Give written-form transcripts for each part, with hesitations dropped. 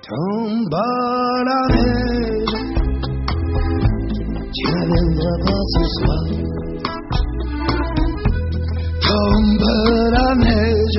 Tomba la neige, tu ne viendras pas ce soir. Tombe la neige,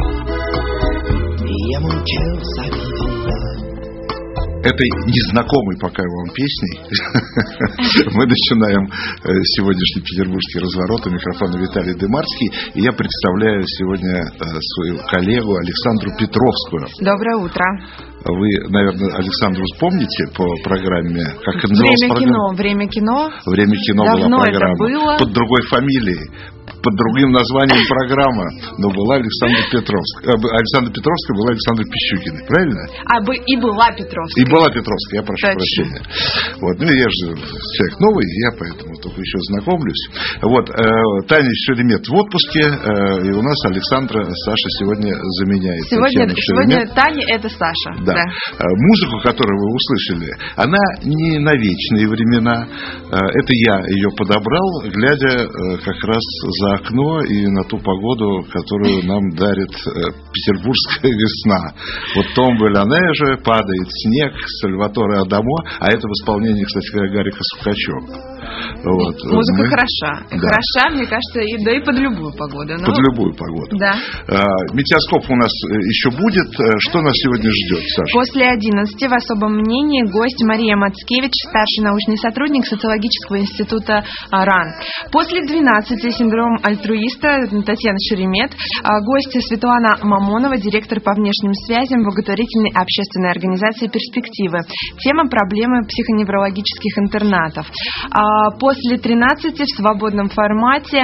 et à mon cœur s'habille en blanc. Этой незнакомой пока вам песней мы начинаем сегодняшний петербургский разворот. У микрофона Виталий Дымарский. И я представляю сегодня свою коллегу Александру Петровскую. Доброе утро. Вы, наверное, Александру помните по программе, как это называлась программа? Время кино. Время кино Давно была программа. Это было. Под другой фамилией, под другим названием программа, но была Александра Петровская. Александра Петровская была Александра Пищукина, правильно? И была Петровская. И была Петровская, я прошу Точно. прощения. Вот, ну я же человек новый, я поэтому только еще знакомлюсь. Вот, Таня Шеремет в отпуске, и у нас Александра Саша сегодня заменяет. Сегодня Таня это Саша. Да. Музыку, которую вы услышали, она не на вечные времена. Это я ее подобрал, глядя как раз за окно и на ту погоду, которую нам дарит петербургская весна. Вот Tombe la neige, падает снег, Сальваторе Адамо, а это в исполнении, кстати говоря, Гарика Сукачева. Вот. Музыка хороша. Да. Хороша, мне кажется, и под любую погоду. Под любую погоду. Да. Метеоскоп у нас еще будет. Что нас сегодня ждет, Саша? После 11 в особом мнении гость Мария Мацкевич, старший научный сотрудник социологического института РАН. После 12 синдром альтруиста Татьяна Шеремет, гость Светлана Мамонова, директор по внешним связям благотворительной общественной организации «Перспективы». Тема проблемы психоневрологических интернатов. После 13 в свободном формате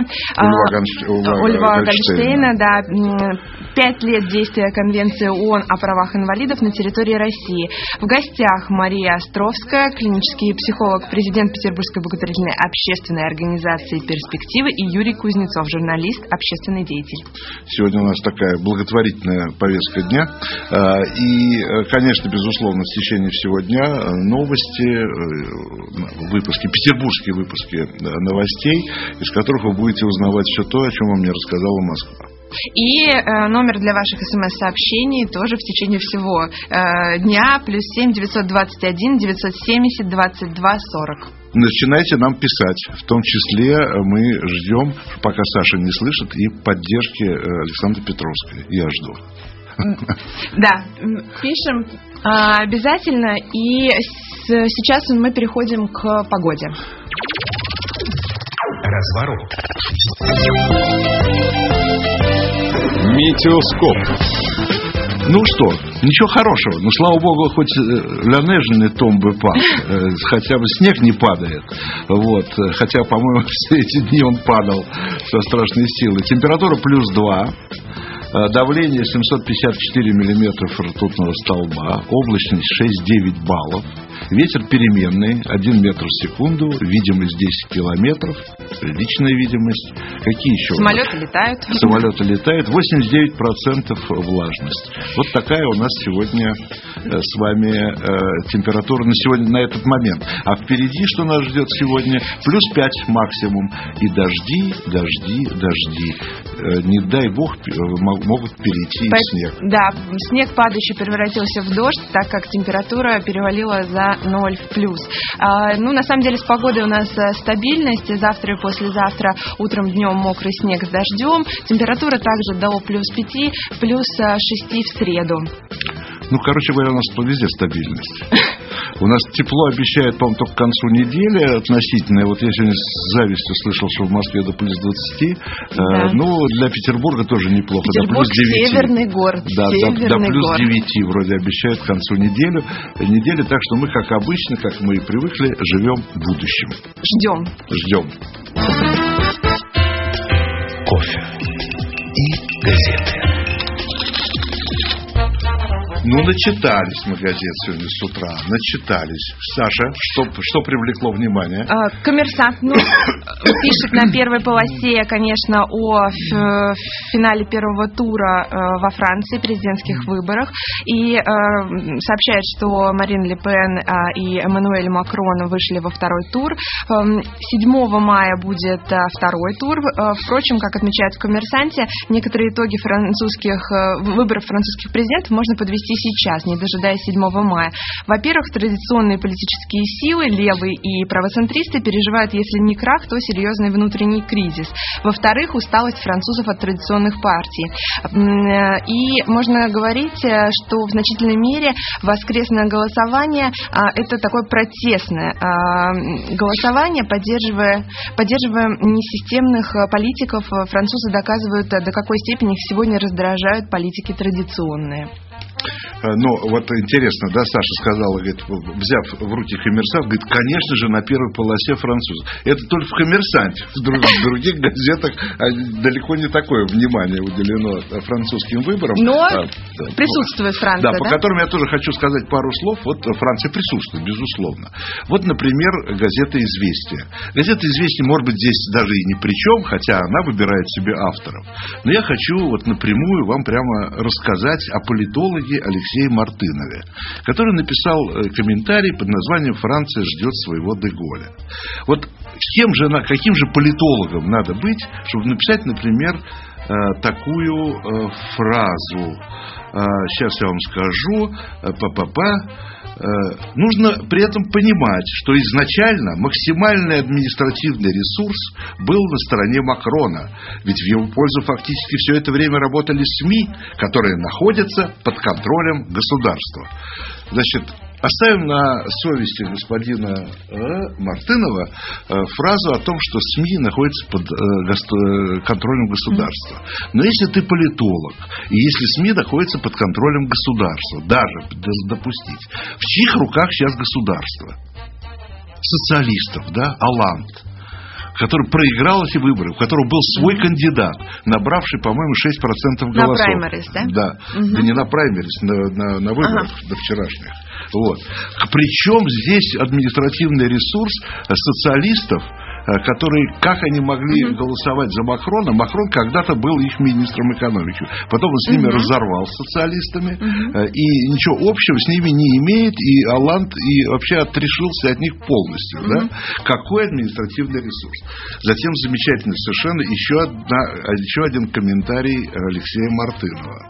Ольга Гольштейна, да, 5 лет действия Конвенции ООН о правах инвалидов на территории России. В гостях Мария Островская, клинический психолог, президент Петербургской благотворительной общественной организации «Перспективы», и Юрий Кузнецов, журналист, общественный деятель. Сегодня у нас такая благотворительная повестка дня. И, конечно, безусловно, в течение всего дня новости, выпуски, петербургские выпуски новостей, из которых вы будете узнавать все то, о чем вам мне рассказала Москва. И номер для ваших СМС-сообщений тоже в течение всего дня. +7 921 970 22 40. Начинайте нам писать. В том числе мы ждем, пока Саша не слышит, и поддержки Александры Петровской. Я жду. Да, пишем обязательно. И сейчас мы переходим к погоде. Разворот. Метеоскоп. Ну что, ничего хорошего. Ну, слава богу, хоть ля неже не tombe pas, хотя бы снег не падает. Вот. Хотя, по-моему, все эти дни он падал со страшной силой. Температура +2. Давление 754 миллиметров ртутного столба. Облачность 6-9 баллов. Ветер переменный, 1 метр в секунду. Видимость 10 километров. Личная видимость. Какие еще? Самолеты летают. Самолеты летают. 89% влажность. Вот такая у нас сегодня с вами температура на сегодня, на этот момент. А впереди что нас ждет сегодня? +5 максимум. И дожди. Не дай бог, могут перейти в снег. Да, снег падающий превратился в дождь, так как температура перевалила за 0 в плюс. Ну, на самом деле, с погодой у нас стабильность. Завтра и послезавтра утром, днем мокрый снег с дождем. Температура также до +5, +6 в среду. Ну, короче говоря, у нас везде стабильность. У нас тепло обещает, по-моему, только к концу недели относительно. Вот я сегодня с завистью слышал, что в Москве до +20. Да. Ну, для Петербурга тоже неплохо. Петербург до +9. Северный город. Да, до город. +9 вроде обещают к концу недели. Так что мы, как обычно, как мы и привыкли, живем в будущем. Ждем. Кофе и газеты. Ну, начитались мы газет сегодня с утра. Саша, что привлекло внимание? Коммерсант пишет на первой полосе, конечно, о финале первого тура во Франции, президентских выборах. И сообщает, что Марин Ле Пен и Эммануэль Макрон вышли во второй тур. 7 мая будет второй тур. Впрочем, как отмечают в «Коммерсанте», некоторые итоги выборов французских президентов можно подвести и сейчас, не дожидаясь 7 мая. Во-первых, традиционные политические силы, левые и правоцентристы, переживают, если не крах, то серьезный внутренний кризис. Во-вторых, усталость французов от традиционных партий. И можно говорить, что в значительной мере воскресное голосование – это такое протестное голосование, поддерживая несистемных политиков. Французы доказывают, до какой степени их сегодня раздражают политики традиционные. Ну, вот интересно, да, Саша сказала, говорит, взяв в руки «Коммерсант», говорит, конечно же, на первой полосе французы. Это только в «Коммерсанте». В других газетах далеко не такое внимание уделено французским выборам. Но присутствует Франция, да? По которым я тоже хочу сказать пару слов. Вот Франция присутствует, безусловно. Вот, например, газета «Известия». Газета «Известия», может быть, здесь даже и ни при чем, хотя она выбирает себе авторов. Но я хочу вот напрямую вам прямо рассказать о политологе Алексее Мартынове, который написал комментарий под названием «Франция ждет своего Де-Голля». Вот каким же политологом надо быть, чтобы написать, например, такую фразу. Сейчас я вам скажу. Нужно при этом понимать, что изначально максимальный административный ресурс был на стороне Макрона. Ведь в его пользу фактически все это время работали СМИ, которые находятся под контролем государства. Значит, оставим на совести господина Мартынова фразу о том, что СМИ находятся под контролем государства. Но если ты политолог, и если СМИ находятся под контролем государства, даже допустить, в чьих руках сейчас государство? Социалистов, да, Олланд, который проиграл эти выборы, у которого был свой кандидат, набравший, по-моему, 6% голосов. На праймерис, да? Да, да не на праймерис, на выборах до вчерашних. Вот. Причем здесь административный ресурс социалистов, которые, как они могли голосовать за Макрона. Макрон когда-то был их министром экономики. Потом он с ними разорвал, с социалистами. И ничего общего с ними не имеет. И Олланд и вообще отрешился от них полностью. Да? Какой административный ресурс. Затем замечательный совершенно еще один комментарий Алексея Мартынова.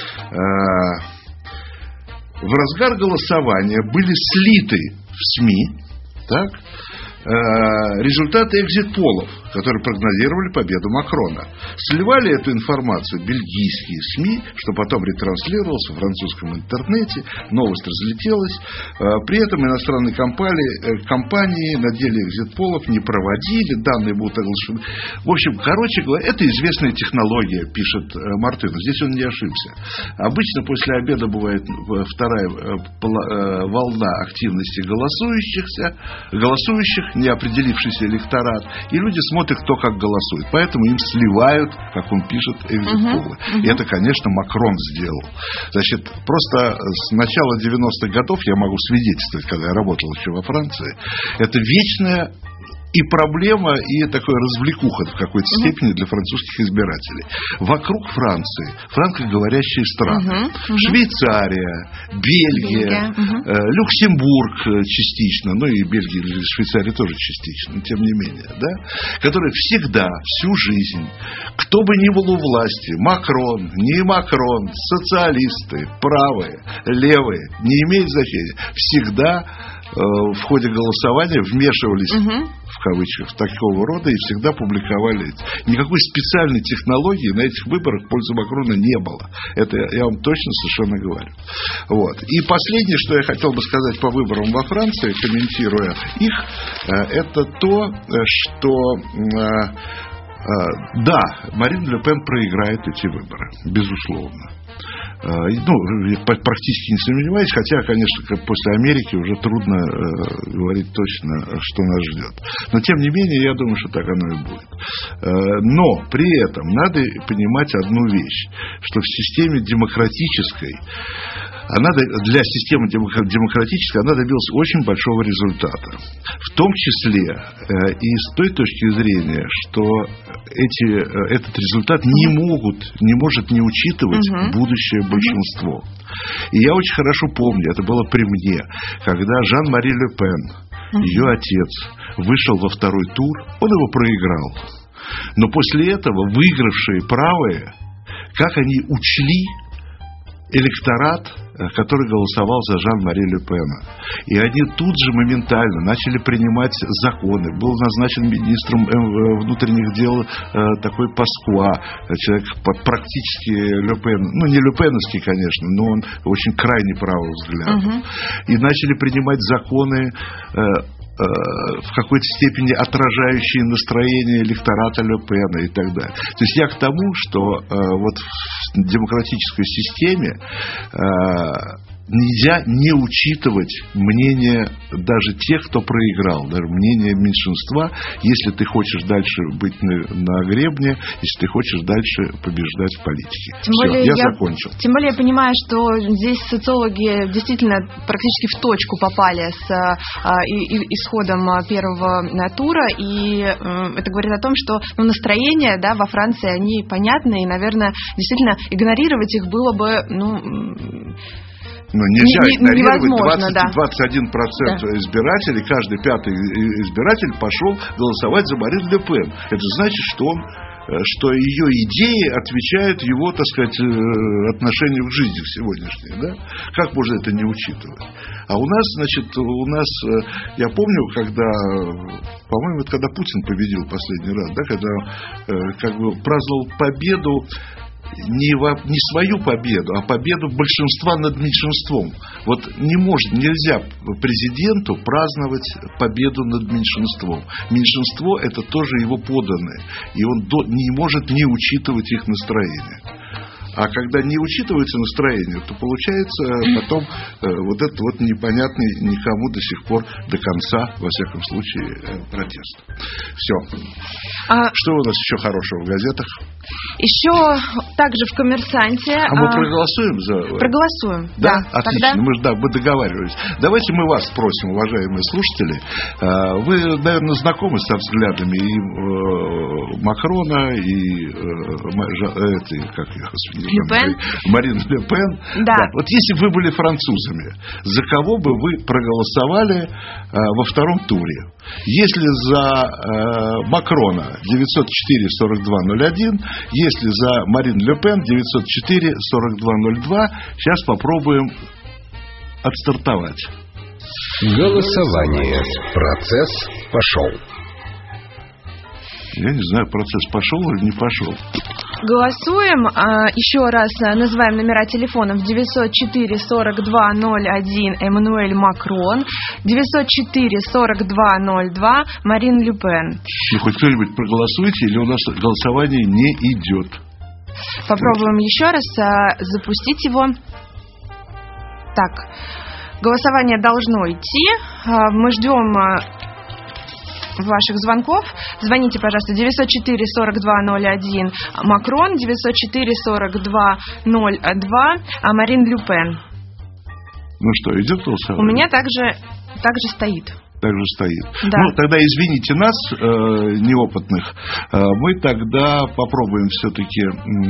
В разгар голосования были слиты в СМИ, так, результаты экзит-полов, которые прогнозировали победу Макрона. Сливали эту информацию бельгийские СМИ, что потом ретранслировалось в французском интернете, новость разлетелась. При этом иностранные компании на деле экзит-полов не проводили, данные будут оглашены. В общем, короче говоря, это известная технология, пишет Мартынов. Здесь он не ошибся. Обычно после обеда бывает вторая волна активности голосующих, неопределившийся электорат, и люди смотрят, кто как голосует. Поэтому им сливают, как он пишет, экзит-полы. И это, конечно, Макрон сделал. Значит, просто с начала 90-х годов я могу свидетельствовать, когда я работал еще во Франции, это вечная и проблема, и такая развлекуха в какой-то степени для французских избирателей. Вокруг Франции франкоговорящие страны. Швейцария, Бельгия, Люксембург частично, ну и Бельгия и Швейцария тоже частично, но тем не менее, да, которые всегда, всю жизнь, кто бы ни был у власти, Макрон, не Макрон, социалисты, правые, левые, не имеет значения, всегда в ходе голосования вмешивались в кавычках такого рода и всегда публиковали. Никакой специальной технологии на этих выборах в пользу Макрона не было. Это я вам точно совершенно говорю. Вот. И последнее, что я хотел бы сказать по выборам во Франции, комментируя их, это то, что да, Марин Ле Пен проиграет эти выборы, безусловно. Практически не сомневаюсь, хотя, конечно, после Америки уже трудно говорить точно, что нас ждет. Но, тем не менее, я думаю, что так оно и будет. Но при этом надо понимать одну вещь, что в системе демократической, для системы демократической она добилась очень большого результата. В том числе и с той точки зрения, что этот результат не может не учитывать будущее большинство. И я очень хорошо помню, это было при мне, когда Жан-Мари Ле Пен, ее отец, вышел во второй тур, он его проиграл. Но после этого выигравшие правые, как они учли электорат, который голосовал за Жан-Мари Ле Пена. И они тут же моментально начали принимать законы. Был назначен министром внутренних дел такой Паскуа, человек практически Ле Пен, ну не Ле Пеновский, конечно, но он очень крайне правых взглядов. И начали принимать законы, в какой-то степени отражающие настроение электората Ле Пена и так далее. То есть я к тому, что вот в демократической системе нельзя не учитывать мнение даже тех, кто проиграл, даже мнение меньшинства, если ты хочешь дальше быть на гребне, если ты хочешь дальше побеждать в политике. Все, я закончил. Тем более я понимаю, что здесь социологи действительно практически в точку попали с исходом первого тура, и это говорит о том, что настроения, да, во Франции, они понятны, и, наверное, действительно игнорировать их было бы, но нельзя игнорировать 21% избирателей, каждый пятый избиратель пошел голосовать за Марин Ле Пен. Это значит, что ее идеи отвечают его, так сказать, отношению к жизни в сегодняшней. Да? Как можно это не учитывать? А у нас, значит, я помню, по-моему, это когда Путин победил последний раз, да, когда праздновал победу, не свою победу, а победу большинства над меньшинством. Вот нельзя президенту праздновать победу над меньшинством. Меньшинство – это тоже его подданные, и он не может не учитывать их настроение. А когда не учитывается настроение, то получается потом вот этот вот непонятный никому до сих пор до конца, во всяком случае, протест. Все. Что у нас еще хорошего в газетах? Еще также в «Коммерсанте». Мы проголосуем за... Проголосуем, да. Отлично, да. Мы договаривались. Давайте мы вас спросим, уважаемые слушатели. Вы, наверное, знакомы со взглядами и Макрона, и Марин Ле Пен. Да. Вот если бы вы были французами, за кого бы вы проголосовали во втором туре? Если за Макрона 904-42-01, если за Марин Ле Пен 904-42-02, сейчас попробуем отстартовать. Голосование. Процесс пошел. Я не знаю, процесс пошел или не пошел. Голосуем. Еще раз называем номера телефонов. 904-42-01 Эммануэль Макрон, 904-42-02 Марин Ле Пен. Ну, хоть кто-нибудь проголосуйте, или у нас голосование не идет. Попробуем еще раз запустить его. Так, голосование должно идти. Мы ждем ваших звонков. Звоните, пожалуйста, 904-42-01 Макрон, 904-42-02 Марин Ле Пен. Ну что, идет голосование? У меня также стоит. Также стоит. Да. Ну, тогда извините нас, неопытных. Мы тогда попробуем все-таки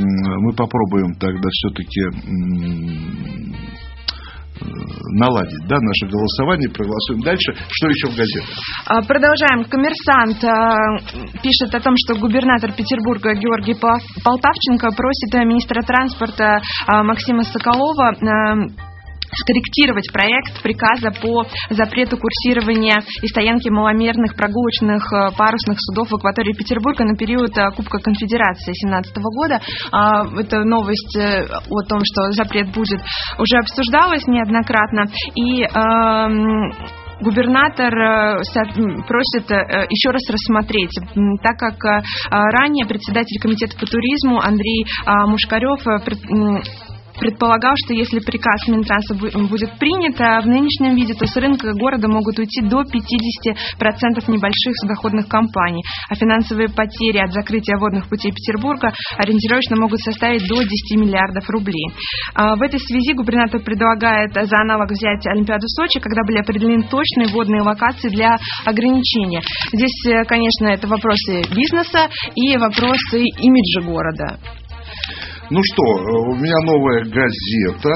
наладить, да, наше голосование, проголосуем дальше. Что еще в газетах? Продолжаем. «Коммерсант» пишет о том, что губернатор Петербурга Георгий Полтавченко просит министра транспорта Максима Соколова скорректировать проект приказа по запрету курсирования и стоянки маломерных прогулочных парусных судов в акватории Петербурга на период Кубка Конфедерации 2017 года. Эта новость о том, что запрет будет, уже обсуждалась неоднократно. И губернатор просит еще раз рассмотреть, так как ранее председатель комитета по туризму Андрей Мушкарев предполагал, что если приказ Минтранса будет принят в нынешнем виде, то с рынка города могут уйти до 50% небольших судоходных компаний, а финансовые потери от закрытия водных путей Петербурга ориентировочно могут составить до 10 миллиардов рублей. В этой связи губернатор предлагает за аналог взять Олимпиаду в Сочи, когда были определены точные водные локации для ограничения. Здесь, конечно, это вопросы бизнеса и вопросы имиджа города. Ну что, у меня новая газета.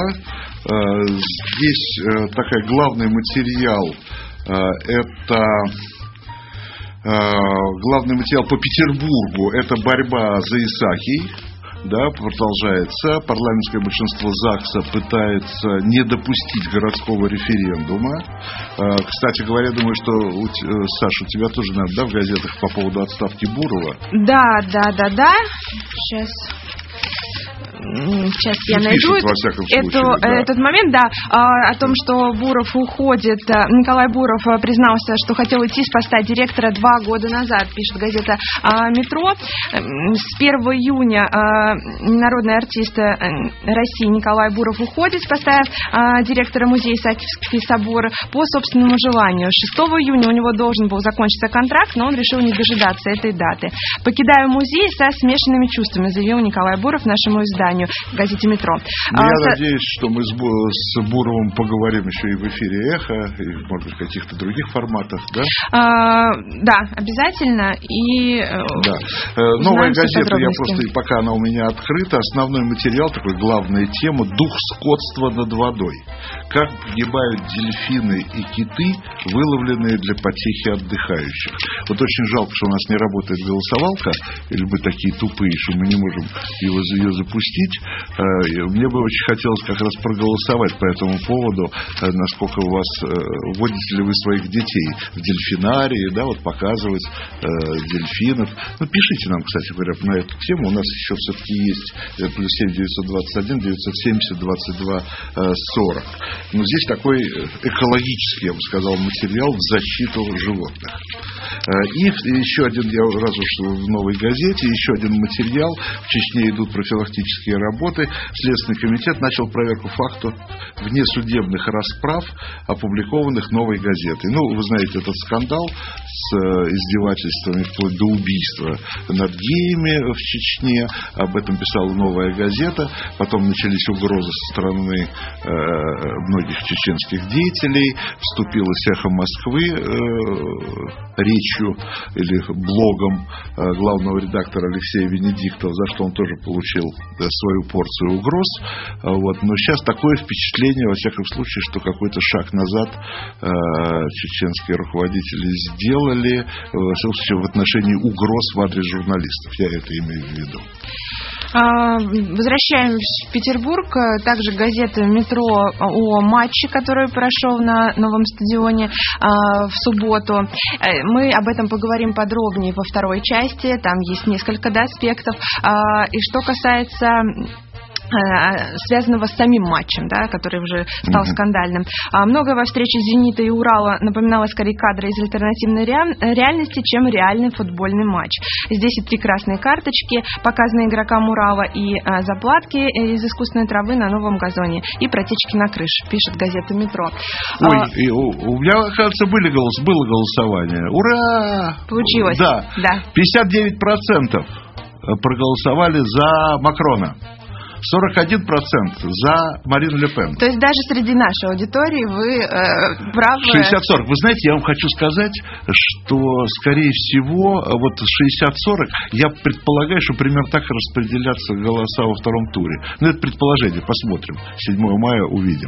Здесь такой главный материал. Это главный материал по Петербургу. Это борьба за Исахий. да, продолжается. Парламентское большинство ЗАГСа пытается не допустить городского референдума. Кстати говоря, думаю, что, Саша, у тебя тоже, наверное, да, в газетах по поводу отставки Бурова? Да. Сейчас я найду этот момент, да, о том, что Буров уходит. Николай Буров признался, что хотел уйти с поста директора 2 года назад, пишет газета «Метро». С 1 июня народный артист России Николай Буров уходит с поста директора музея Исаакиевский собор по собственному желанию. 6 июня у него должен был закончиться контракт, но он решил не дожидаться этой даты. «Покидаю музей со смешанными чувствами», заявил Николай Буров нашему изданию, газете «Метро». Я надеюсь, что мы с Буровым поговорим еще и в эфире «Эхо», и, может быть, в каких-то других форматах, да? Да, обязательно. И новая газета, я просто, пока она у меня открыта, основной материал, такой главная тема, дух скотства над водой. Как погибают дельфины и киты, выловленные для потехи отдыхающих. Вот очень жалко, что у нас не работает голосовалка, или мы такие тупые, что мы не можем ее запустить. Мне бы очень хотелось как раз проголосовать по этому поводу, насколько у вас, вводите ли вы своих детей в дельфинарии, да, вот показывать дельфинов. Ну, пишите нам, кстати говоря, на эту тему. У нас еще все-таки есть +7 921 970 22 40. Но здесь такой экологический, я бы сказал, материал в защиту животных. И еще один, раз уж в «Новой газете», еще один материал. В Чечне идут профилактические работы. Следственный комитет начал проверку факту внесудебных расправ, опубликованных «Новой газетой». Ну, вы знаете, этот скандал с издевательствами вплоть до убийства над геями в Чечне. Об этом писала «Новая газета». Потом начались угрозы со стороны многих чеченских деятелей. Вступилось «Эхо Москвы» речью или блогом главного редактора Алексея Венедиктова, за что он тоже получил свою порцию угроз. Вот. Но сейчас такое впечатление, во всяком случае, что какой-то шаг назад чеченские руководители сделали в отношении угроз в адрес журналистов. Я это имею в виду. Возвращаемся в Петербург. Также газета «Метро» о матче, который прошел на новом стадионе в субботу. Мы об этом поговорим подробнее во второй части. Там есть несколько аспектов. И что касается связанного с самим матчем, да, который уже стал скандальным. Многое во встрече «Зенита» и «Урала» напоминало скорее кадры из альтернативной реальности, чем реальный футбольный матч. Здесь и 3 красные карточки, показанные игрокам «Урала», и заплатки из искусственной травы на новом газоне, и протечки на крыше, пишет газета «Метро». Ой, у меня, кажется, было голосование. Ура! Получилось. Да. 59% проголосовали за Макрона. 41% за Марину Ле Пен. То есть даже среди нашей аудитории вы правы. 60-40. Вы знаете, я вам хочу сказать, что, скорее всего, вот 60-40, я предполагаю, что примерно так распределятся голоса во втором туре. Но это предположение, посмотрим. 7 мая увидим.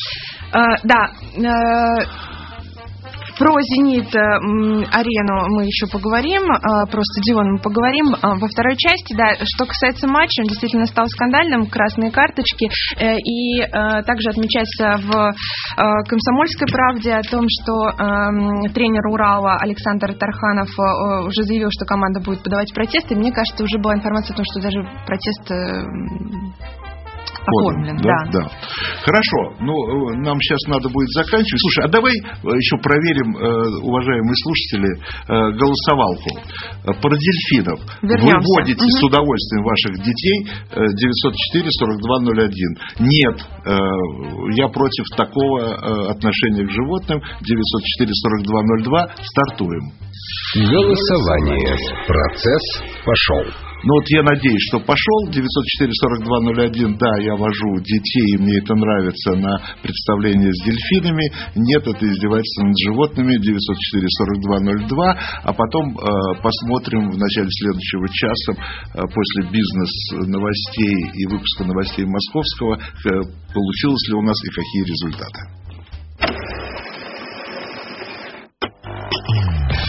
Про «Зенит-арену» мы еще поговорим, про стадион мы поговорим во второй части. Да, что касается матча, он действительно стал скандальным, красные карточки, и также отмечается в «Комсомольской правде» о том, что тренер «Урала» Александр Тарханов уже заявил, что команда будет подавать протесты. Мне кажется, уже была информация о том, что даже протест оформлен. Да. Хорошо, нам сейчас надо будет заканчивать. Слушай, а давай еще проверим, уважаемые слушатели, голосовалку про дельфинов. Вернемся. Вы вводите с удовольствием ваших детей 904-4201. Нет, я против такого отношения к животным. 904-4202. Стартуем. Голосование. Процесс пошел. Ну вот я надеюсь, что пошел. 904-4201, да, я вожу детей, и мне это нравится, на представление с дельфинами. Нет, это издевательство над животными. 904-4202. А потом посмотрим в начале следующего часа, после бизнес-новостей и выпуска новостей Московского, получилось ли у нас и какие результаты.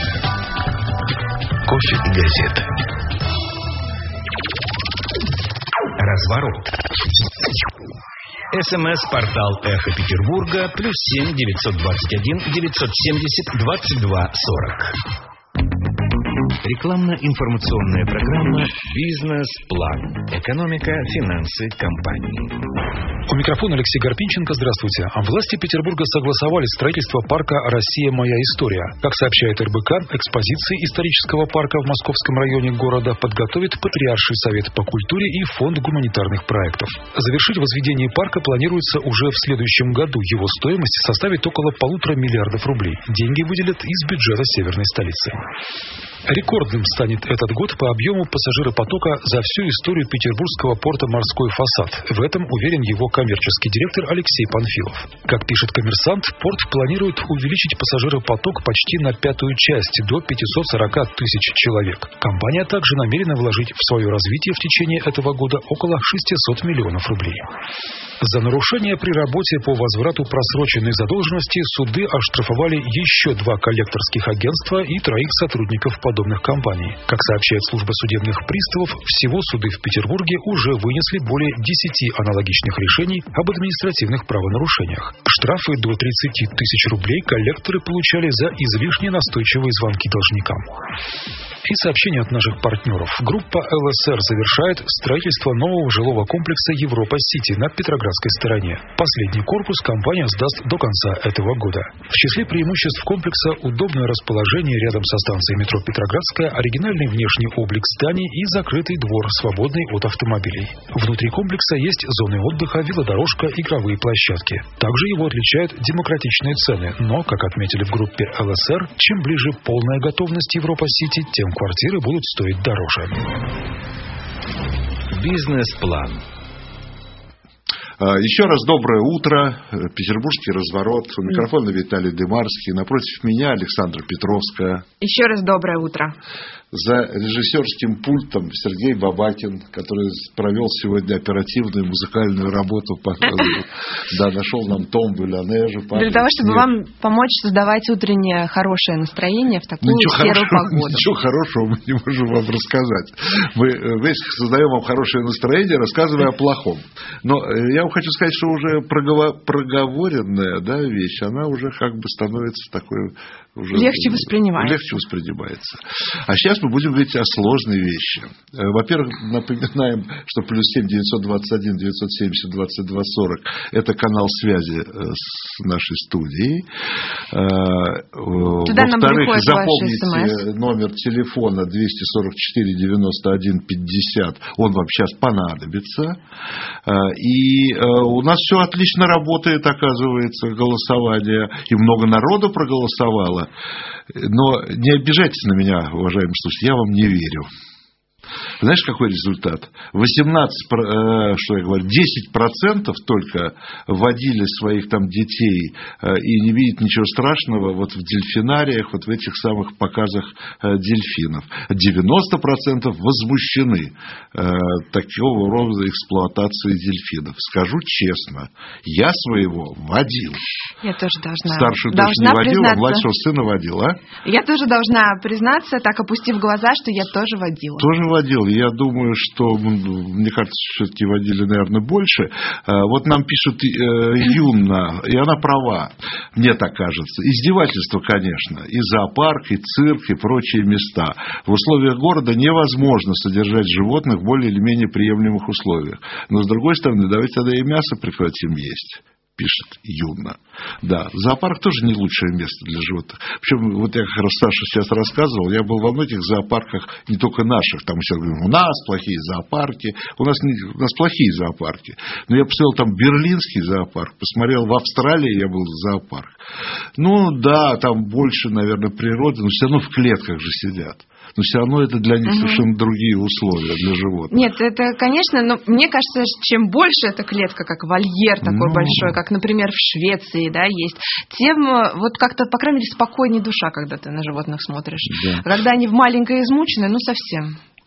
Кофе и газеты. Разворот. СМС-портал «Эхо Петербурга» +7 921 970 22 40. Рекламно-информационная программа «Бизнес-план». Экономика, финансы, компании. У микрофона Алексей Гарпинченко. Здравствуйте. Власти Петербурга согласовали строительство парка «Россия. Моя история». Как сообщает РБК, экспозиции исторического парка в Московском районе города подготовит Патриарший совет по культуре и Фонд гуманитарных проектов. Завершить возведение парка планируется уже в следующем году. Его стоимость составит около 1,5 миллиарда рублей. Деньги выделят из бюджета северной столицы. Рекордным станет этот год по объему пассажиропотока за всю историю петербургского порта «Морской фасад». В этом уверен его коммерческий директор Алексей Панфилов. Как пишет «Коммерсант», порт планирует увеличить пассажиропоток почти на 1/5 часть, до 540 тысяч человек. Компания также намерена вложить в свое развитие в течение этого года около 600 миллионов рублей. За нарушение при работе по возврату просроченной задолженности суды оштрафовали еще 2 коллекторских агентства и 3 сотрудников подобных компаний. Как сообщает служба судебных приставов, всего суды в Петербурге уже вынесли более 10 аналогичных решений об административных правонарушениях. Штрафы до 30 тысяч рублей коллекторы получали за излишне настойчивые звонки должникам. И сообщение от наших партнеров. Группа ЛСР завершает строительство нового жилого комплекса Европа-Сити на Петроградской стороне. Последний корпус компания сдаст до конца этого года. В числе преимуществ комплекса удобное расположение рядом со станцией метро Петроградская, оригинальный внешний облик зданий и закрытый двор, свободный от автомобилей. Внутри комплекса есть зоны отдыха, велодорожка, игровые площадки. Также его отличают демократичные цены, но, как отметили в группе ЛСР, чем ближе полная готовность Европа-Сити, тем квартиры будут стоить дороже. Бизнес-план. Еще раз доброе утро. Петербургский разворот. У микрофона Виталий Дымарский. Напротив меня Александра Петровская. Еще раз доброе утро. За режиссерским пультом Сергей Бабакин, который провел сегодня оперативную музыкальную работу. Да, нашел нам томбу Ля-Нежу. Для того, чтобы вам помочь создавать утреннее хорошее настроение в такую серую погоду. Ничего хорошего мы не можем вам рассказать. Мы весь создаем вам хорошее настроение, рассказывая о плохом. Но я вам хочу сказать, что уже проговоренная, да, вещь, она уже как бы становится такой... Уже легче воспринимается. Легче воспринимается. А сейчас мы будем говорить о сложной вещи. Во-первых, напоминаем, что +7 921 970 22 40 это канал связи с нашей студией. Во-вторых, запомните номер телефона 244 91 50. Он вам сейчас понадобится. И у нас все отлично работает, оказывается, голосование. И много народу проголосовало. Но не обижайтесь на меня, уважаемые слушатели, я вам не верю. Знаешь, какой результат? 10% только водили своих там детей и не видят ничего страшного вот в дельфинариях, вот в этих самых показах дельфинов. 90% возмущены такого рода эксплуатацией дельфинов. Скажу честно, я своего водил. Я тоже должна. Старшую дочь не водил, а младшего сына водил, а? Я тоже должна признаться, так опустив глаза, что я тоже водила. Тоже водил. Я думаю, что, мне кажется, все-таки водили, наверное, больше. Вот нам пишут Юнна, и она права, мне так кажется. Издевательство, конечно. И зоопарк, и цирк, и прочие места. В условиях города невозможно содержать животных в более или менее приемлемых условиях. Но, с другой стороны, давайте тогда и мясо прекратим есть. Пишет Юна. Да, зоопарк тоже не лучшее место для животных. Причем, вот я как раз Саша сейчас рассказывал, я был во многих зоопарках, не только наших, там все говорят, у нас плохие зоопарки, у нас плохие зоопарки. Но я посмотрел там берлинский зоопарк, посмотрел в Австралии, я был в зоопарк. Ну да, там больше, наверное, природы, но все равно в клетках же сидят. Но все равно это для них совершенно другие условия для животных. Нет, это, конечно, но мне кажется, чем больше эта клетка, как вольер такой большой, как, например, в Швеции, да, есть, тем вот как-то, по крайней мере, спокойнее душа, когда ты на животных смотришь. Да. Когда они в маленькой измученной, ну, совсем.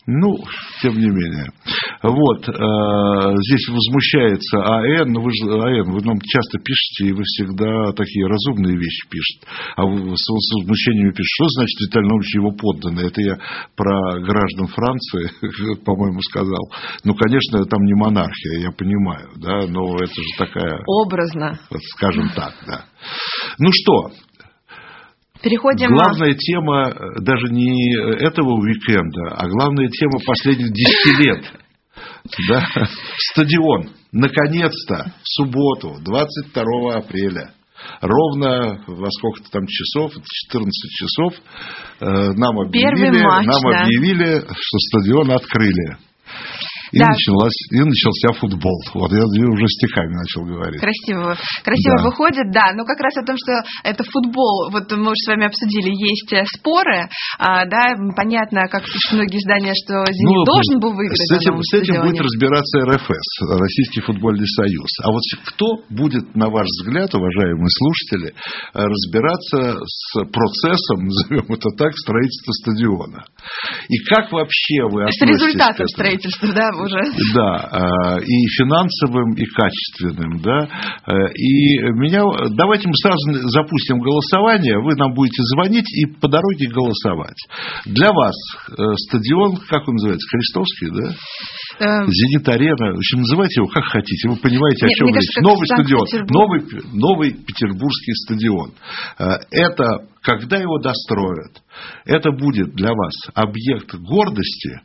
Ну, тем не менее. Вот, здесь возмущается АН, вы нам часто пишете, и вы всегда такие разумные вещи пишете. А вы с возмущением пишете, что значит Виталий Наумович его подданный? Это я про граждан Франции, по-моему, сказал. Ну, конечно, там не монархия, я понимаю, да, но это же такая... Образно. Скажем так, да. Ну что... Переходим... Главная тема даже не этого уикенда, а главная тема последних 10 лет. Да? Стадион. Наконец-то в субботу, 22 апреля, ровно во сколько-то там часов, 14 часов, нам объявили, что стадион открыли. И, да. Начался футбол. Вот я уже стихами начал говорить. Красиво да. Выходит, да. Но как раз о том, что это футбол, вот мы уже с вами обсудили, есть споры, да, понятно, как пишут многие издания, что «Зенит» должен был выиграть. С этим будет разбираться РФС, Российский футбольный союз. А вот кто будет, на ваш взгляд, уважаемые слушатели, разбираться с процессом, назовем это так, строительства стадиона? И как вообще вы относитесь к этому? С результатом строительства, да, уже. Да, и финансовым, и качественным, да. И давайте мы сразу запустим голосование, вы нам будете звонить и по дороге голосовать. Для вас стадион, как он называется, Крестовский, да? Зенит-арена, в общем, называйте его как хотите, вы понимаете, о чем речь. Новый стадион, новый петербургский стадион. Это, когда его достроят, это будет для вас объект гордости.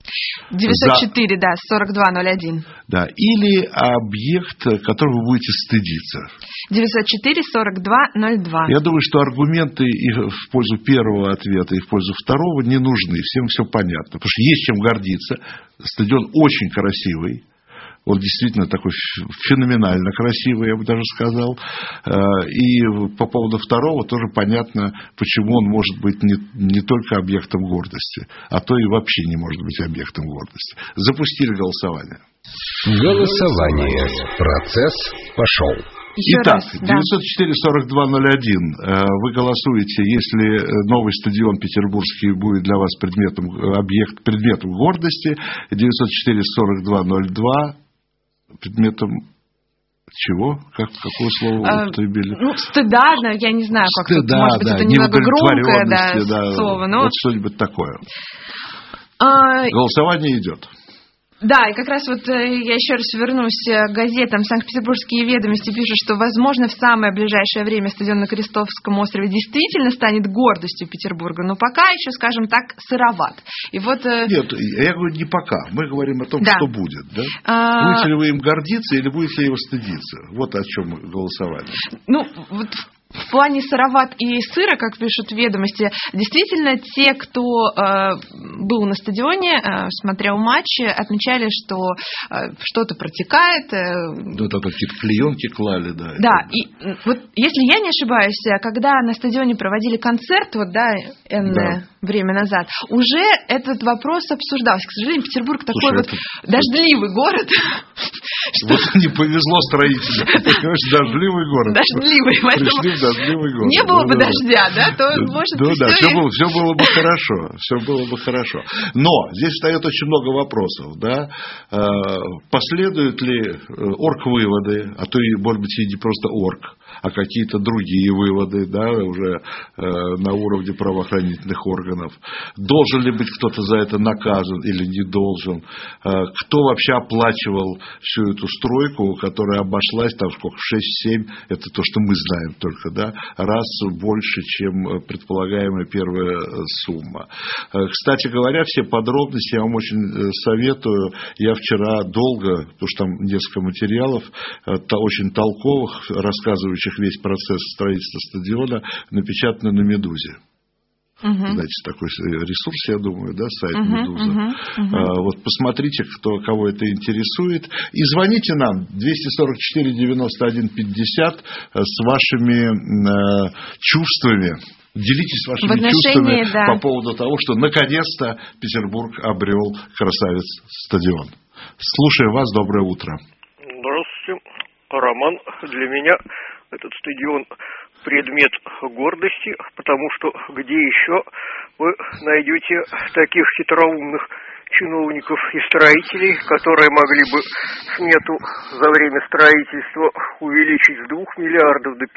904, да, 4201. Да, или объект, который вы будете стыдиться. 904 4202. Я думаю, что аргументы и в пользу первого ответа, и в пользу второго не нужны. Всем все понятно. Потому что есть чем гордиться. Стадион очень красивый. Он действительно такой феноменально красивый, я бы даже сказал. И по поводу второго тоже понятно, почему он может быть не только объектом гордости, а то и вообще не может быть объектом гордости. Запустили голосование. Голосование. Процесс пошел. Итак, 904-4201. Вы голосуете, если новый стадион петербургский будет для вас предметом гордости. 904-4202 предметом чего? Какое слово употребили? Стыда, я не знаю, как стыда, может быть, это немного громкое слово. Но... Вот что-нибудь такое. Голосование идет. Да, и как раз вот я еще раз вернусь к газетам. Санкт-Петербургские ведомости пишут, что, возможно, в самое ближайшее время стадион на Крестовском острове действительно станет гордостью Петербурга, но пока еще, скажем так, сыроват. И вот... Нет, я говорю не пока. Мы говорим о том, что будет. Да? Будете ли вы им гордиться или будете ли его стыдиться? Вот о чем голосование. Ну, вот... В плане сыроват и сыра, как пишут ведомости, действительно те, кто был на стадионе, смотрел матчи, отмечали, что что-то протекает. Да, там какие-то клеенки клали, да. Да, и вот если я не ошибаюсь, когда на стадионе проводили концерт, энное время назад, уже этот вопрос обсуждался. К сожалению, Петербург такой дождливый город. Вот не повезло строителям. Дождливый город. Дождливый, поэтому... Не было бы дождя, да, то может быть... Да, все было бы хорошо, все было бы хорошо. Но здесь встает очень много вопросов, да. Последуют ли оргвыводы, а то и, может быть, и не просто орг, а какие-то другие выводы, да, уже на уровне правоохранительных органов. Должен ли быть кто-то за это наказан или не должен? Кто вообще оплачивал всю эту стройку, которая обошлась там сколько, 6-7, это то, что мы знаем только, да, раз больше, чем предполагаемая первая сумма. Кстати говоря, все подробности я вам очень советую. Я вчера долго, потому что там несколько материалов очень толковых, рассказывающих весь процесс строительства стадиона, напечатаны на «Медузе». Знаете, такой ресурс, я думаю, да, сайт «Медуза». Вот посмотрите, кого это интересует. И звоните нам 244-91-50 с вашими чувствами. Делитесь вашими чувствами по поводу того, что наконец-то Петербург обрел красавец-стадион. Слушаю вас, доброе утро. Здравствуйте, Роман. Для меня этот стадион предмет гордости, потому что где еще вы найдете таких хитроумных чиновников и строителей, которые могли бы смету за время строительства увеличить с 2 миллиардов до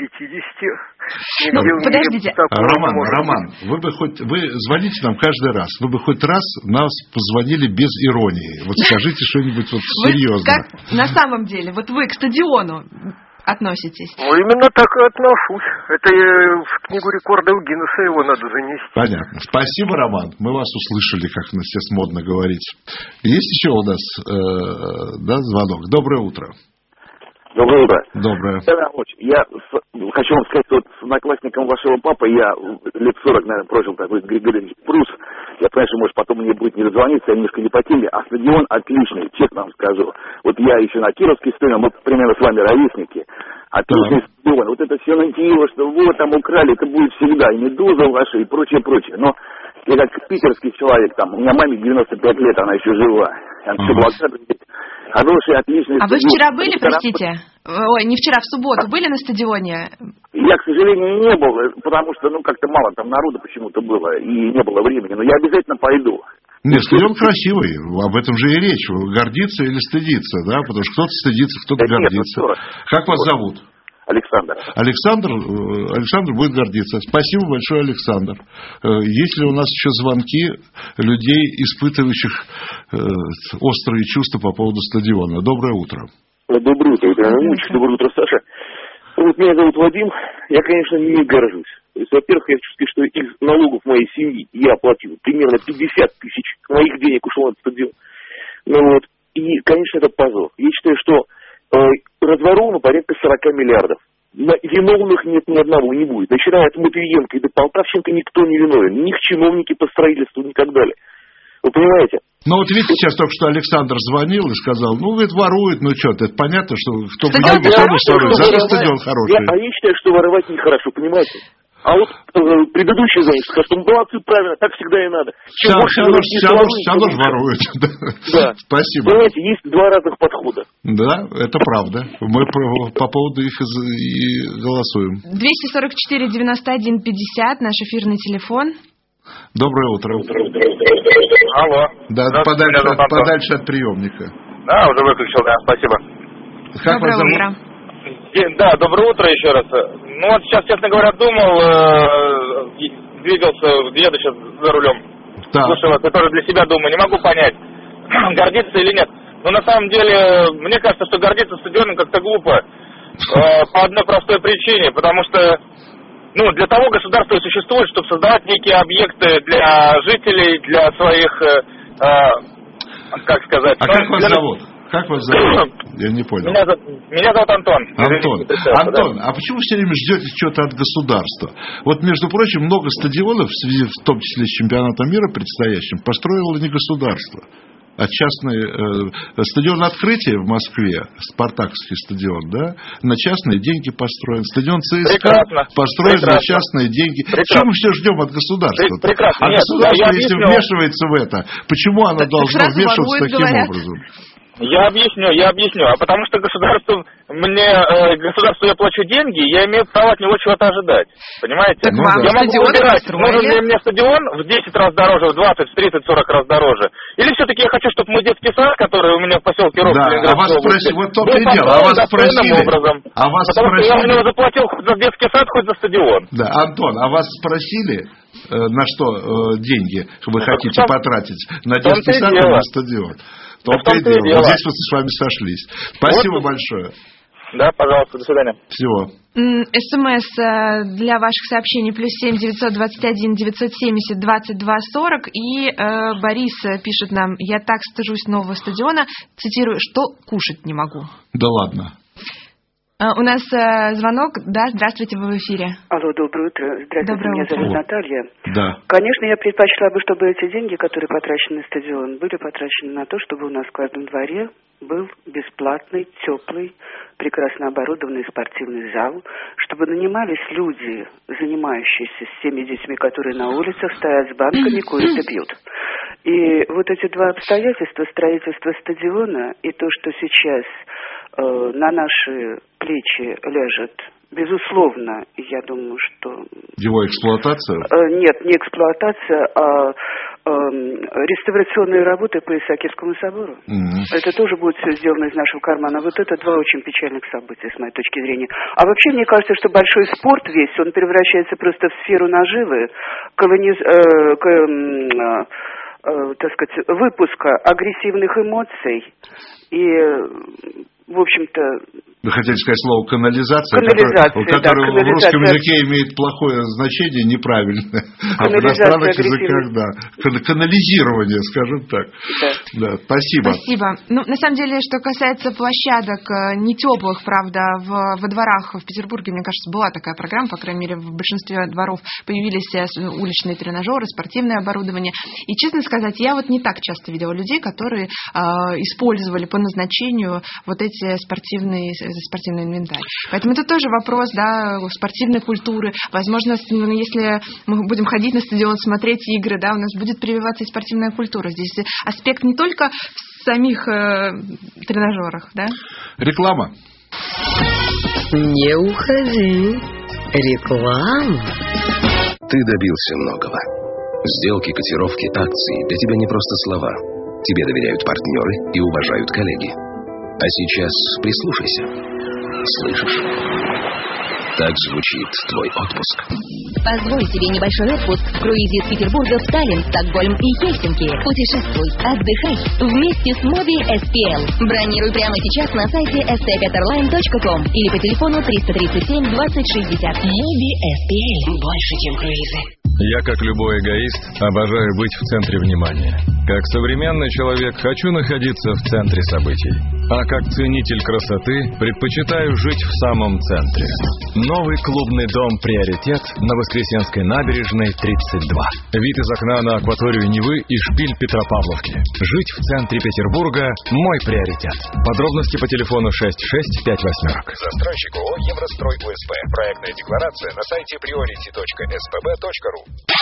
50. Подождите. Роман, вы звоните нам каждый раз. Вы бы хоть раз нас позвонили без иронии. Вот скажите что-нибудь вот серьезно. Как на самом деле, вот вы к стадиону относитесь? Ну, именно так и отношусь. Это в книгу рекордов Гиннесса его надо занести. Понятно. Спасибо, Роман. Мы вас услышали, как на сейчас модно говорить. Есть еще у нас звонок? Доброе утро. Доброе утро. Доброе. Я хочу вам сказать, что вот с одноклассником вашего папы я лет 40, наверное, прожил такой Григорий Прус. Я понимаю, что, может, потом мне будет не дозвониться, я немножко не по теме, а стадион отличный, честно вам скажу. Вот я еще на Кировский стадион, мы примерно с вами ровесники. Отличный стадион. Вот это все нантиило, что вот там украли, это будет всегда, и Медуза ваша, и прочее. Но я как питерский человек, там, у меня маме 95 лет, она еще жива. Она все благодарна. Хороший, отличный А стадион. вы вчера были, простите? Ой, не вчера, в субботу были на стадионе? Я, к сожалению, не был, потому что, как-то мало там народу почему-то было, и не было времени. Но я обязательно пойду. Нет, стадион красивый, об этом же и речь. Гордиться или стыдиться, да? Потому что кто-то стыдится, кто-то гордится. Как вас зовут? Александр. Александр будет гордиться. Спасибо большое, Александр. Есть ли у нас еще звонки людей, испытывающих острые чувства по поводу стадиона? Доброе утро. Доброе утро, доброе утро, Саша. Вот меня зовут Вадим. Я, конечно, не горжусь. То есть, во-первых, я хочу сказать, что из налогов моей семьи я оплатил примерно 50 тысяч моих денег ушло на этот стадион. И, конечно, это позор. Я считаю, что разворовано порядка 40 миллиардов. Виновных нет ни одного, не будет. Начиная от Матвиенко и до Полтавченко никто не виновен. Ни чиновники по строительству, ни так далее. Вы понимаете? Ну вот видите, сейчас только что Александр звонил и сказал, говорит, ворует, это понятно, что кто ворует, стадион хороший. Я считаю, что воровать нехорошо, понимаете? А вот предыдущий звонит, сказал, что молодцы, правильно, так всегда и надо. Все равно же воруют. Да. Спасибо. Понимаете, есть два разных подхода. Да, это правда. Мы по поводу их и голосуем. 244-91-50, наш эфирный телефон. Доброе утро. Алло. Да, подальше от приемника. Да, уже выключил, да, спасибо. Как доброе вас зовут? утро. Да, доброе утро еще раз. Сейчас, честно говоря, думал, двигался, еду сейчас за рулем. Да. Слушай вас, я тоже для себя думаю, не могу понять, гордиться или нет. Но на самом деле, мне кажется, что гордиться стадионом как-то глупо. По одной простой причине, потому что для того государство и существует, чтобы создавать некие объекты для жителей, для своих, как сказать... как вас зовут? Как вас зовут? Я не понял. Меня зовут Антон. Антон, а почему вы все время ждете чего-то от государства? Вот, между прочим, много стадионов, в связи, в том числе с чемпионатом мира предстоящим, построило не государство, а частные... Стадион Открытия в Москве, Спартаковский стадион, да, на частные деньги построен. Стадион ЦСКА построен на частные деньги. Почему мы все ждем от государства? Прекрасно. А государство, если вмешивается в это, почему оно должно вмешиваться таким образом? Я объясню. А потому что государству я плачу деньги, я имею право от него чего-то ожидать. Понимаете? Так я могу выбирать, нужен ли мне стадион в 10 раз дороже, в 20, в 30, 40 раз дороже. Или все-таки я хочу, чтобы мой детский сад, который у меня в поселке Рог, а вас спросили, вот то и дело, а вас спросили, потому что я у него заплатил хоть за детский сад, хоть за стадион. Да, Антон, а вас спросили, на что деньги вы хотите потратить? На детский сад или на стадион? То-то и дело. Вот здесь вот с вами сошлись. Спасибо большое. Да, пожалуйста, до свидания. Всего. СМС для ваших сообщений +7 921 970 22 40. И Борис пишет нам: я так стыжусь нового стадиона, цитирую, что кушать не могу. Да ладно. У нас звонок. Да, здравствуйте, вы в эфире. Алло, доброе утро. Здравствуйте, меня зовут Наталья. Да. Конечно, я предпочла бы, чтобы эти деньги, которые потрачены на стадион, были потрачены на то, чтобы у нас в каждом дворе был бесплатный, теплый, прекрасно оборудованный спортивный зал, чтобы нанимались люди, занимающиеся с теми детьми, которые на улицах стоят с банками, курят и пьют. И вот эти два обстоятельства, строительство стадиона и то, что сейчас на наши плечи лежит, безусловно, я думаю, что... Его эксплуатация? Нет, не эксплуатация, а реставрационные работы по Исаакиевскому собору. Это тоже будет все сделано из нашего кармана. Вот это два очень печальных события, с моей точки зрения. А вообще, мне кажется, что большой спорт весь, он превращается просто в сферу наживы, так сказать, выпуска агрессивных эмоций и, в общем-то... Вы хотели сказать слово канализация, которое в русском языке имеет плохое значение, неправильное. А в иностранных языках, да. Канализирование, скажем так. Да, спасибо. Спасибо. Ну, на самом деле, что касается площадок, не теплых, правда, во дворах в Петербурге, мне кажется, была такая программа, по крайней мере, в большинстве дворов появились уличные тренажеры, спортивное оборудование. И, честно сказать, я вот не так часто видела людей, которые использовали по назначению вот эти спортивный инвентарь. Поэтому это тоже вопрос, да, спортивной культуры. Возможно, если мы будем ходить на стадион, смотреть игры, да, у нас будет прививаться и спортивная культура. Здесь аспект не только в самих тренажерах, да? Реклама. Не уходи. Реклама. Ты добился многого. Сделки, котировки, акции для тебя не просто слова. Тебе доверяют партнеры и уважают коллеги. А сейчас прислушайся. Слышишь? Так звучит твой отпуск. Позволь себе небольшой отпуск в круизе из Петербурга в Таллин, Стокгольм и Хельсинки. Путешествуй, отдыхай вместе с Моби SPL. Бронируй прямо сейчас на сайте stpeterline.com или по телефону 337 2060. Моби SPL. Больше, чем круизы. Я, как любой эгоист, обожаю быть в центре внимания. Как современный человек хочу находиться в центре событий. А как ценитель красоты предпочитаю жить в самом центре. Новый клубный дом «Приоритет» на Воскресенской набережной 32. Вид из окна на акваторию Невы и шпиль Петропавловки. Жить в центре Петербурга – мой приоритет. Подробности по телефону 6658. Застройщик ООО «Еврострой УСП». Проектная декларация на сайте priority.spb.ru.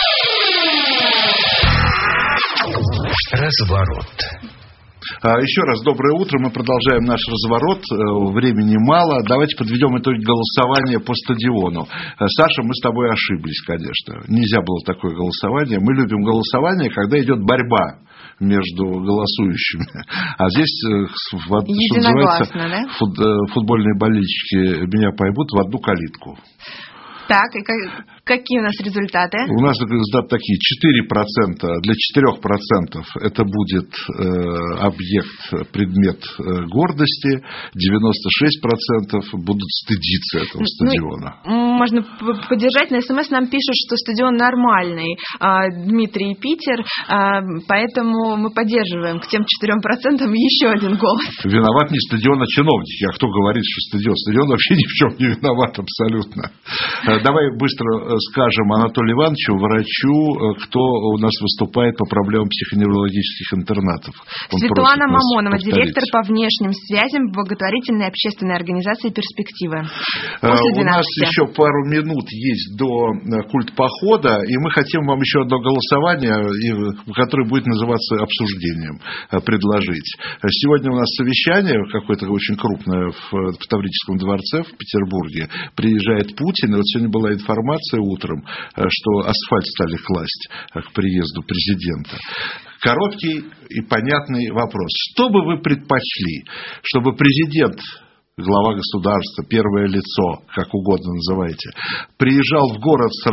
Разворот. Еще раз доброе утро. Мы продолжаем наш разворот. Времени мало. Давайте подведем итоги голосования по стадиону. Саша, мы с тобой ошиблись, конечно. Нельзя было такое голосование. Мы любим голосование, когда идет борьба между голосующими. А здесь, что называется, да? Футбольные болельщики меня поймут в одну калитку. Так, и какие у нас результаты? У нас результаты такие. 4% для 4% это будет объект, предмет гордости. 96% будут стыдиться этого стадиона. Можно поддержать. На СМС нам пишут, что стадион нормальный. Дмитрий и Питер. Поэтому мы поддерживаем к тем 4% еще один голос. Виноват не стадион, а чиновники. А кто говорит, что стадион? Стадион вообще ни в чем не виноват абсолютно. Давай быстро скажем Анатолию Ивановичу, врачу, кто у нас выступает по проблемам психоневрологических интернатов. Светлана Мамонова, директор по внешним связям благотворительной общественной организации «Перспективы». У нас еще пару минут есть до культпохода, и мы хотим вам еще одно голосование, которое будет называться обсуждением, предложить. Сегодня у нас совещание какое-то очень крупное в Таврическом дворце в Петербурге. Приезжает Путин, и вот сегодня была информация утром, что асфальт стали класть к приезду президента. Короткий и понятный вопрос. Что бы вы предпочли, чтобы президент, глава государства, первое лицо, как угодно называйте, приезжал в город с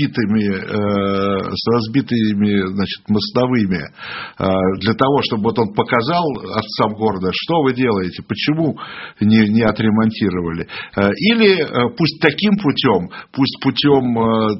разбитыми значит, мостовыми для того, чтобы вот он показал отцам города, что вы делаете, почему не отремонтировали. Или пусть таким путем, пусть путем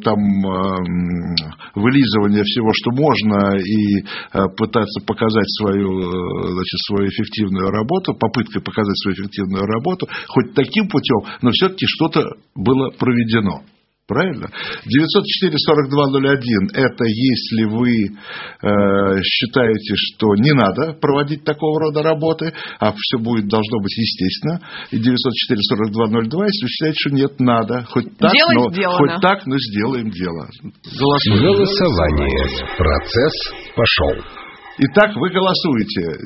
вылизывания всего, что можно, и пытаться показать свою эффективную работу, попыткой показать свою эффективную работу, хоть таким путем, но все-таки что-то было проведено. Правильно? 904-4201 это если вы считаете, что не надо проводить такого рода работы, а все должно быть естественно. И 904-4202, если вы считаете, что нет, надо. Хоть так, но сделаем дело. Голосование. Процесс пошел. Итак, вы голосуете.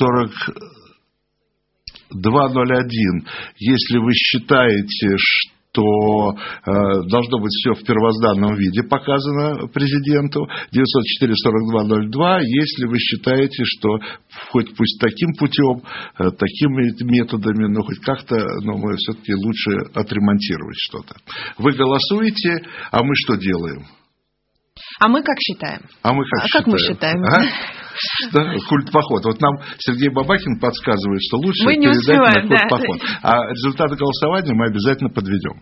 904-4201, если вы считаете, что то должно быть все в первозданном виде показано президенту. 904-4202, если вы считаете, что хоть пусть таким путем, такими методами, но хоть как-то, но мы все-таки лучше отремонтировать что-то. Вы голосуете, а мы что делаем? А мы как считаем? Как мы считаем? Да, культ-поход. Вот нам Сергей Бабакин подсказывает, что лучше мы не передать успеваем, на культ-поход. А результаты голосования мы обязательно подведем.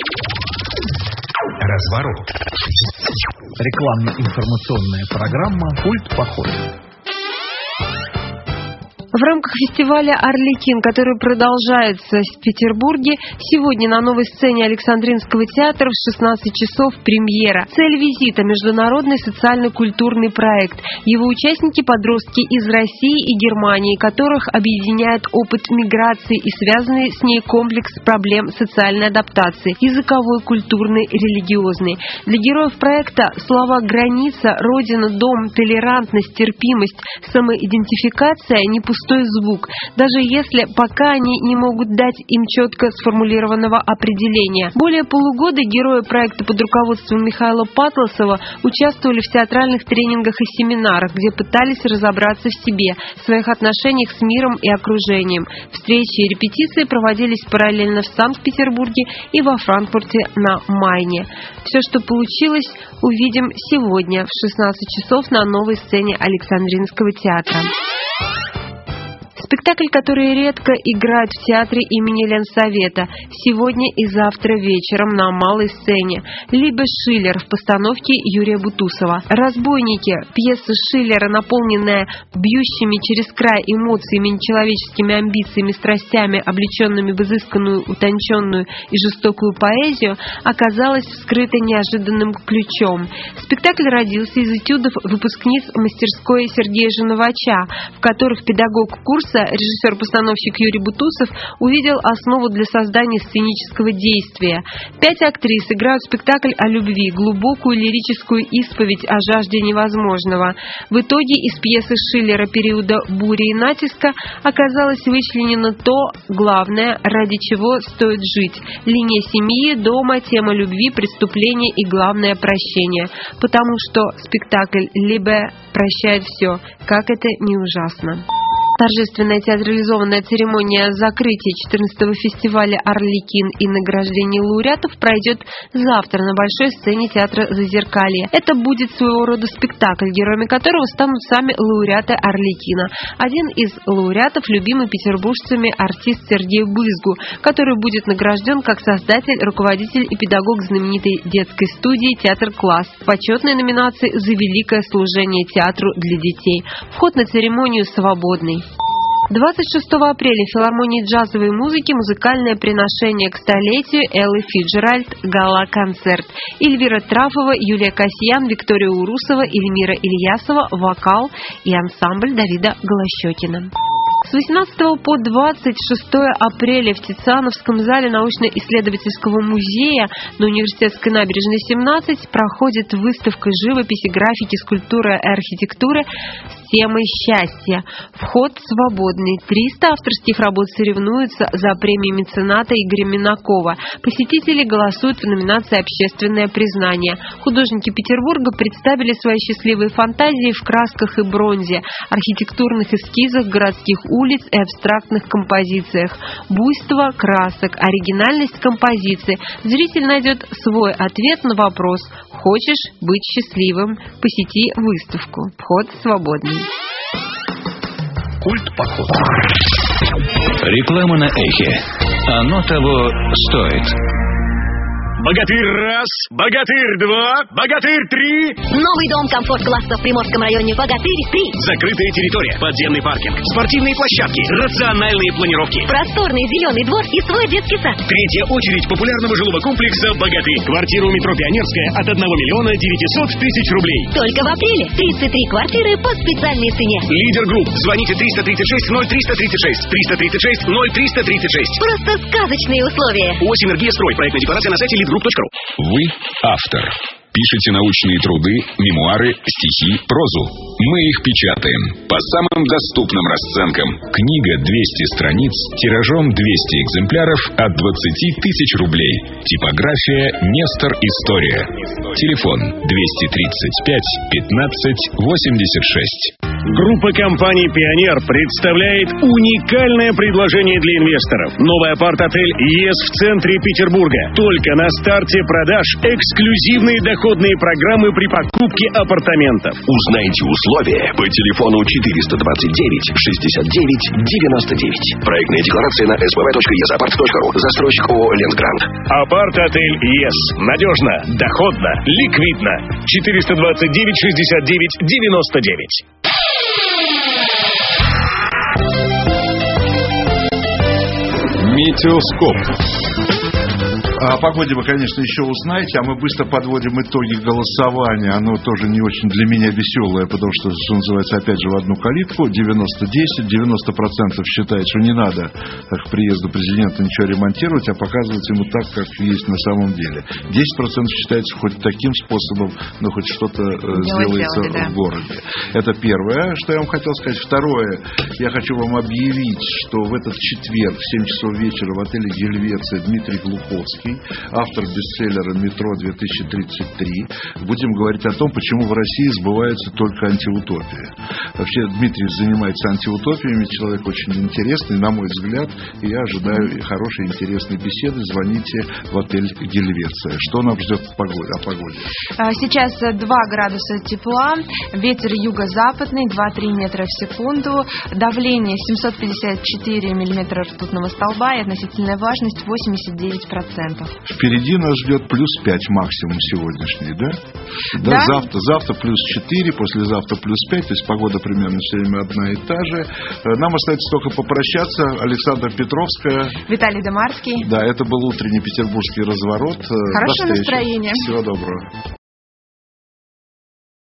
Разворот. Рекламно-информационная программа «Культ-поход». В рамках фестиваля «Арлекин», который продолжается в Петербурге, сегодня на новой сцене Александринского театра в 16 часов премьера. Цель визита – международный социально-культурный проект. Его участники – подростки из России и Германии, которых объединяет опыт миграции и связанный с ней комплекс проблем социальной адаптации – языковой, культурной, религиозной. Для героев проекта слова «граница», «родина», «дом», «толерантность», «терпимость», «самоидентификация» – не пустой звук, даже если пока они не могут дать им четко сформулированного определения. Более полугода герои проекта под руководством Михаила Патласова участвовали в театральных тренингах и семинарах, где пытались разобраться в себе, в своих отношениях с миром и окружением. Встречи и репетиции проводились параллельно в Санкт-Петербурге и во Франкфурте на Майне. Все, что получилось, увидим сегодня в 16 часов на новой сцене Александринского театра. Спектакль, который редко играют в театре имени Ленсовета, сегодня и завтра вечером на малой сцене. Либо Шиллер в постановке Юрия Бутусова. «Разбойники» – пьеса Шиллера, наполненная бьющими через край эмоциями, нечеловеческими амбициями, страстями, облеченными в изысканную, утонченную и жестокую поэзию, оказалась вскрыта неожиданным ключом. Спектакль родился из этюдов выпускниц мастерской Сергея Женовача, в которых педагог курса, режиссер-постановщик Юрий Бутусов, увидел основу для создания сценического действия. 5 актрис играют спектакль о любви, глубокую лирическую исповедь о жажде невозможного. В итоге из пьесы Шиллера периода «Бури и натиска» оказалось вычленено то главное, ради чего стоит жить. Линия семьи, дома, тема любви, преступления и главное прощение. Потому что спектакль «Либе» прощает все, как это не ужасно. Торжественная театрализованная церемония закрытия 14-го фестиваля «Арлекин» и награждения лауреатов пройдет завтра на большой сцене театра «Зазеркалье». Это будет своего рода спектакль, героями которого станут сами лауреаты «Арлекина». Один из лауреатов – любимый петербуржцами артист Сергей Бызгу, который будет награжден как создатель, руководитель и педагог знаменитой детской студии «Театр Класс» в почетной номинации «За великое служение театру для детей». Вход на церемонию свободный. 26 апреля в филармонии джазовой музыки музыкальное приношение к столетию Эллы Фицджеральд гала-концерт. Эльвира Трафова, Юлия Касьян, Виктория Урусова, Эльмира Ильясова, вокал и ансамбль Давида Голощекина. С 18 по 26 апреля в Тициановском зале научно-исследовательского музея на Университетской набережной 17 проходит выставка живописи, графики, скульптуры и архитектуры с темой счастья. Вход свободный. 300 авторских работ соревнуются за премию мецената Игоря Минакова. Посетители голосуют в номинации «Общественное признание». Художники Петербурга представили свои счастливые фантазии в красках и бронзе, архитектурных эскизах городских улиц и абстрактных композициях. Буйство красок, оригинальность композиции. Зритель найдет свой ответ на вопрос: «Хочешь быть счастливым? Посети выставку». Вход свободный. Культ-поход. Реклама на эхе. Оно того стоит. Богатырь раз, Богатырь два, Богатырь три. Новый дом комфорт-класса в Приморском районе Богатырь 3. Закрытая территория, подземный паркинг, спортивные площадки, рациональные планировки. Просторный зеленый двор и свой детский сад. Третья очередь популярного жилого комплекса «Богатырь». Квартира у метро Пионерская от 1 900 000 рублей. Только в апреле 33 квартиры по специальной цене. Лидер групп. Звоните 336 0336, 336 0336. Просто сказочные условия. ОС «Энергия Строй». Проектная декларация на сайте leadgroup.ru. Вы автор. Пишете научные труды, мемуары, стихи, прозу. Мы их печатаем по самым доступным расценкам. Книга 200 страниц, тиражом 200 экземпляров от 20 тысяч рублей. Типография «Нестор История». Телефон 235 15 86. Группа компаний «Пионер» представляет уникальное предложение для инвесторов. Новый апарт-отель ЕС в центре Петербурга. Только на старте продаж эксклюзивные доходные программы при покупке апартаментов. Узнайте условия по телефону 429 69 99. Проектная декларация на spv.esapart.ru. Застройщик ООО «Лендгрант». Апарт-отель ЕС. Надежно, доходно, ликвидно. 429 69 99. Метеоскоп. О погоде вы, конечно, еще узнаете, а мы быстро подводим итоги голосования. Оно тоже не очень для меня веселое, потому что называется, опять же, в одну калитку. 90-10. 90% считает, что не надо к приезду президента ничего ремонтировать, а показывать ему так, как есть на самом деле. 10% считает, что хоть таким способом, но хоть что-то сделается в городе. Это первое, что я вам хотел сказать. Второе, я хочу вам объявить, что в этот четверг в 7 часов вечера в отеле «Гельвеция» Дмитрий Глуховский, автор бестселлера «Метро-2033». Будем говорить о том, почему в России сбывается только антиутопия. Вообще, Дмитрий занимается антиутопиями, человек очень интересный, на мой взгляд, и я ожидаю хорошей, интересной беседы. Звоните в отель «Гельвеция». Что нам ждет о погоде? Сейчас 2 градуса тепла, ветер юго-западный, 2-3 метра в секунду, давление 754 миллиметра ртутного столба и относительная влажность 89%. Впереди нас ждет плюс 5 максимум сегодняшний, да? Да. Завтра плюс 4, послезавтра плюс 5, то есть погода примерно все время одна и та же. Нам остается только попрощаться. Александра Петровская, Виталий Демарский. Да, это был утренний петербургский разворот. Хорошего настроения. Всего доброго.